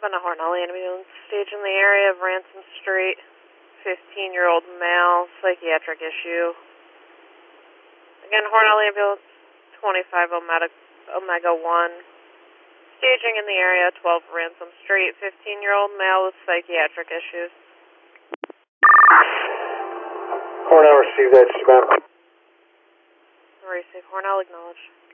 7, a Hornell ambulance stage in the area of Ransom Street. 15-year-old male, psychiatric issue. Again, Hornell ambulance 25 Omega 1. Staging in the area, 12 Ransom Street. 15-year-old male with psychiatric issues. Hornell received that, Steve. Receive Hornell, acknowledge.